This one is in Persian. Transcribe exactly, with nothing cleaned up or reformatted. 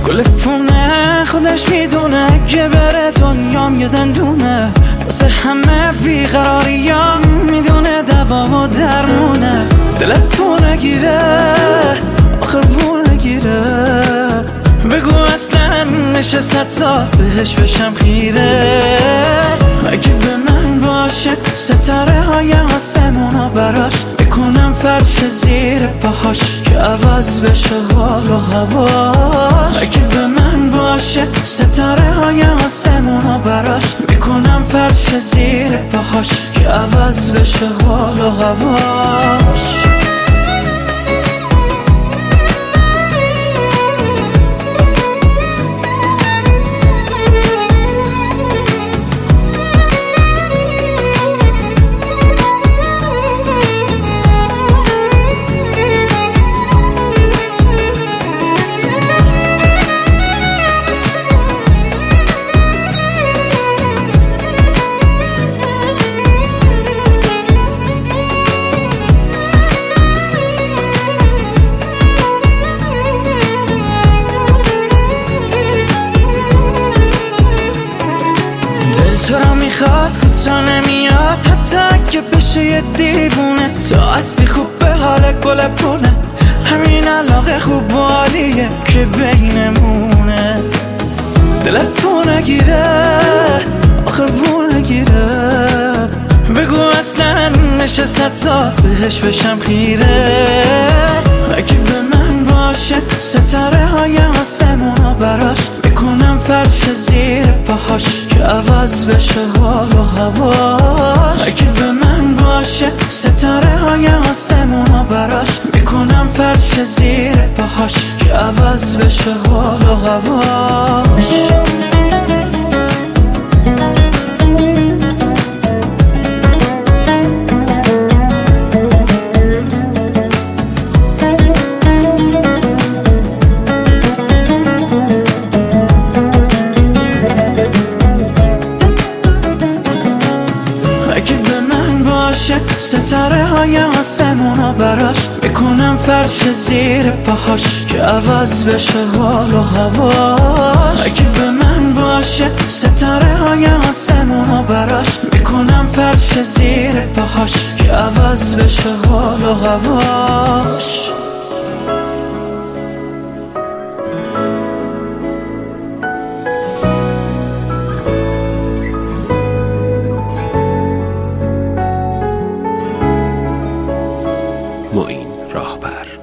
گل پونه خودش میدونه که بره دنیام یه زندونه، واسه همه بیقراریام میدونه دوا و درمونه. دلت پونه گیره آخه پونه گیره، بگو اصلا نشست سال بهش بشم خیره. اگه به من باشه ستاره های آسمونا براش، بکنم فرش زیر پاهاش که عوض بشه حال و هواش. اگه به من باشه ستاره های آسمونا براش، بکنم فرش زیر پاهاش که عوض بشه حال و هواش. تو را میخواد کوتا نمیاد، حتی اگه بشه یه دیوونه. تو هستی خوب به حال گل پونه، همین علاقه خوب و عالیه که بینمونه. دلت پونه گیره آخه پونه گیره، بگو اصلا نشست سال بهش بشم خیره. اگه به من باشه ستاره های آسمونا براش، بکنم فرش زیر پاهاش که عوض بشه حال و هواش. اگه به من باشه ستاره های آسمونا براش، بکنم فرش زیر پاهاش که عوض بشه حال و هواش. ستاره های آسمونا براش، بکنم فرش زیر پاهاش که عوض بشه حال و هواش. اگه به من باشه ستاره های آسمونا براش، بکنم فرش زیر پاهاش که عوض بشه حال و هواش. معین راهبر.